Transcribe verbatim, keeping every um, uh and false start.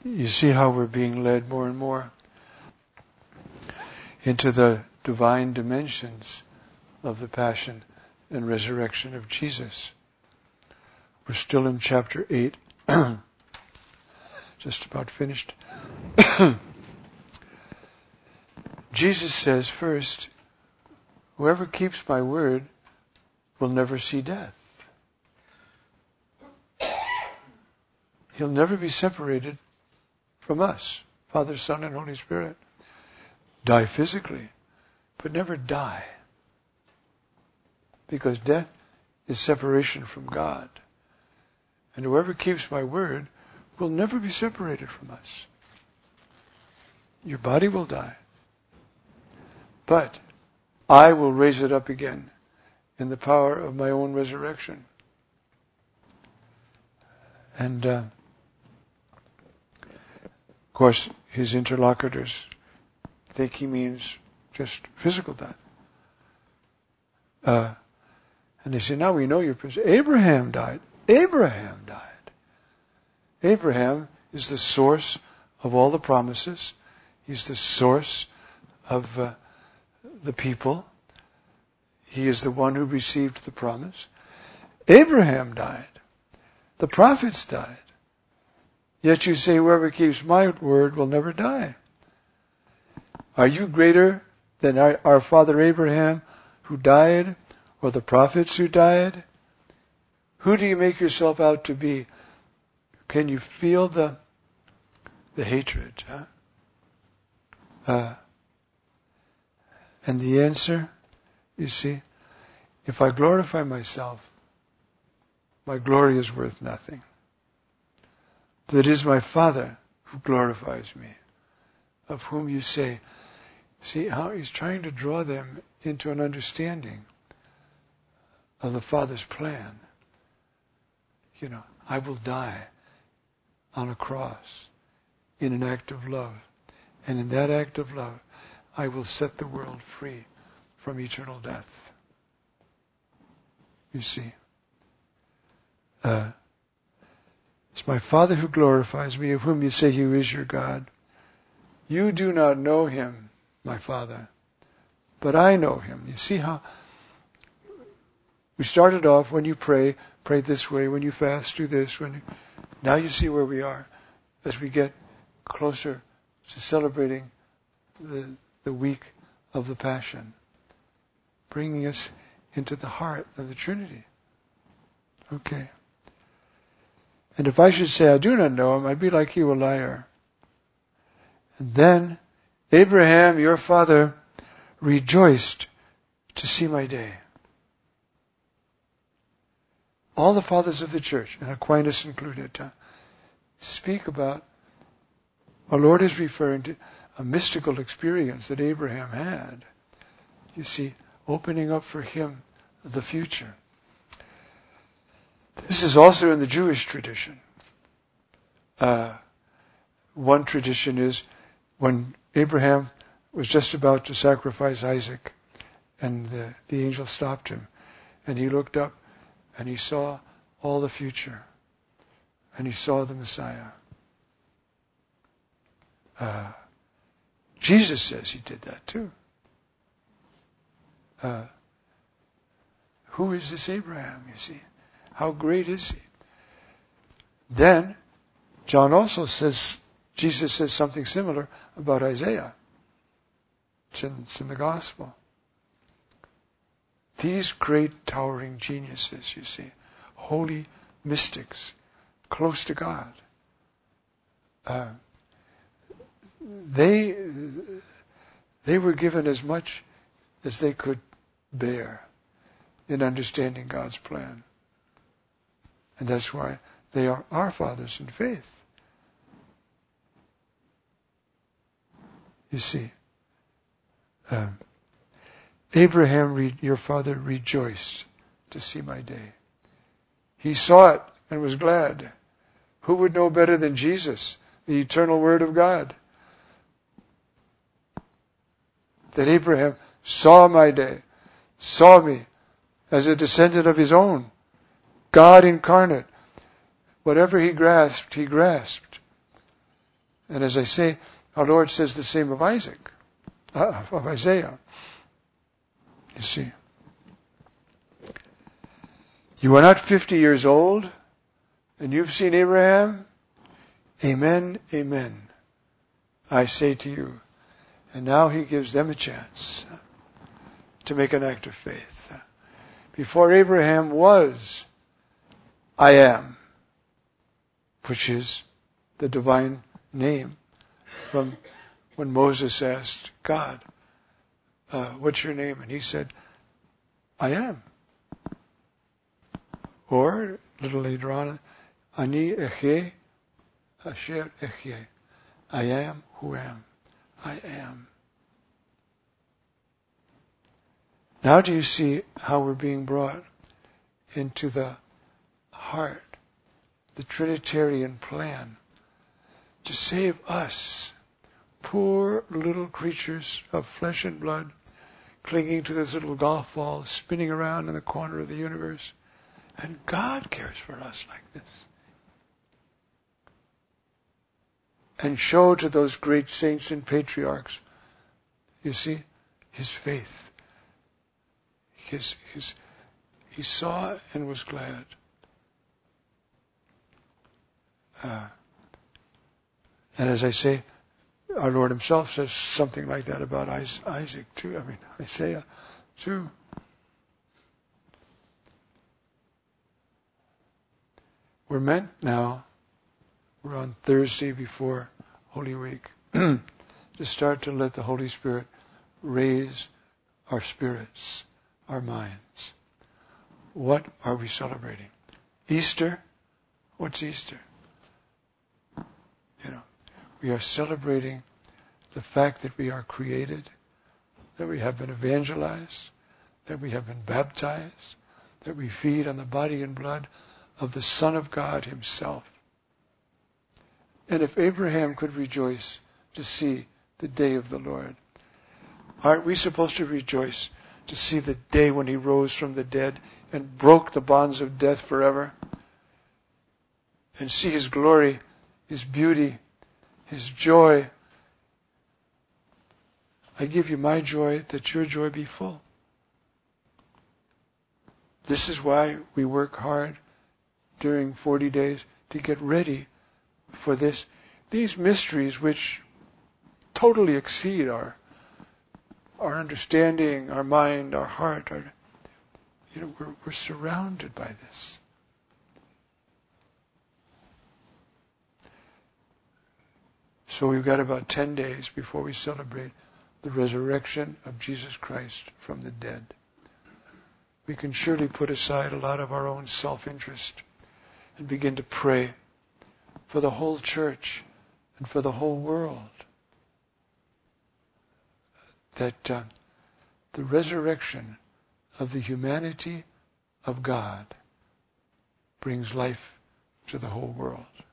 you see how we're being led more and more into the divine dimensions of the passion and resurrection of Jesus. We're still in chapter eight. Just about finished. Jesus says first, whoever keeps my word will never see death. He'll never be separated from us, Father, Son, and Holy Spirit. Die physically, but never die. Because death is separation from God. And whoever keeps my word will never be separated from us. Your body will die. But I will raise it up again in the power of my own resurrection. And, uh, of course, his interlocutors think he means just physical death. Uh, and they say, now we know your position. Abraham died. Abraham died. Abraham is the source of all the promises. He's the source of uh, the people. He is the one who received the promise. Abraham died. The prophets died. Yet you say, whoever keeps my word will never die. Are you greater than our, our father Abraham who died, or the prophets who died? Who do you make yourself out to be? Can you feel the the hatred? Huh? Uh, and the answer, you see, if I glorify myself, my glory is worth nothing. But it is my Father who glorifies me, of whom you say. See how he's trying to draw them into an understanding of the Father's plan. You know, I will die on a cross in an act of love. And in that act of love, I will set the world free from eternal death. You see. Uh, it's my Father who glorifies me, of whom you say he is your God. You do not know him, my Father, but I know him. You see how we started off, when you pray, pray this way. When you fast, do this. When you, now you see where we are as we get closer to celebrating the, the week of the Passion, bringing us into the heart of the Trinity. Okay. And if I should say I do not know him, I'd be like you, a liar. And then Abraham, your father, rejoiced to see my day. All the fathers of the church, and Aquinas included, uh, speak about, our Lord is referring to a mystical experience that Abraham had. You see, opening up for him the future. This is also in the Jewish tradition. Uh, one tradition is when Abraham was just about to sacrifice Isaac, and the, the angel stopped him, and he looked up, and he saw all the future, and he saw the Messiah. Uh, Jesus says he did that too. Uh, who is this Abraham, you see? How great is he? Then, John also says, Jesus says something similar about Isaiah. It's in, it's in the Gospel. These great towering geniuses, you see, holy mystics, close to God, uh, they they were given as much as they could bear in understanding God's plan. And that's why they are our fathers in faith. You see, um, Abraham, re- your father, rejoiced to see my day. He saw it and was glad. Who would know better than Jesus, the eternal Word of God? That Abraham saw my day, saw me as a descendant of his own, God incarnate. Whatever he grasped, he grasped. And as I say, our Lord says the same of Isaac, uh, of Isaiah. You see. You are not fifty years old, and you've seen Abraham? Amen, amen. I say to you. And now he gives them a chance to make an act of faith. Before Abraham was, I am, which is the divine name from when Moses asked God, uh, what's your name? And he said, I am. Or, a little later on, Ani Eche, Asher Eche. I am who am. I am. Now do you see how we're being brought into the heart, the Trinitarian plan, to save us, poor little creatures of flesh and blood, clinging to this little golf ball, spinning around in the corner of the universe. And God cares for us like this. And show to those great saints and patriarchs, you see, his faith. His, his, he saw and was glad. Uh, and as I say, our Lord himself says something like that about Isaac too. I mean, Isaiah too. We're meant now, we're on Thursday before Holy Week, to start to let the Holy Spirit raise our spirits, our minds. What are we celebrating? Easter? What's Easter? You know, we are celebrating the fact that we are created, that we have been evangelized, that we have been baptized, that we feed on the body and blood of the Son of God himself. And if Abraham could rejoice to see the day of the Lord, aren't we supposed to rejoice to see the day when he rose from the dead and broke the bonds of death forever? And see his glory, his beauty, his joy. I give you my joy, that your joy be full. This is why we work hard during forty days to get ready for this. These mysteries which totally exceed our our understanding, our mind, our heart. Our, you know, we're, we're surrounded by this. So we've got about ten days before we celebrate the resurrection of Jesus Christ from the dead. We can surely put aside a lot of our own self-interest and begin to pray for the whole church and for the whole world. That uh, the resurrection of the humanity of God brings life to the whole world.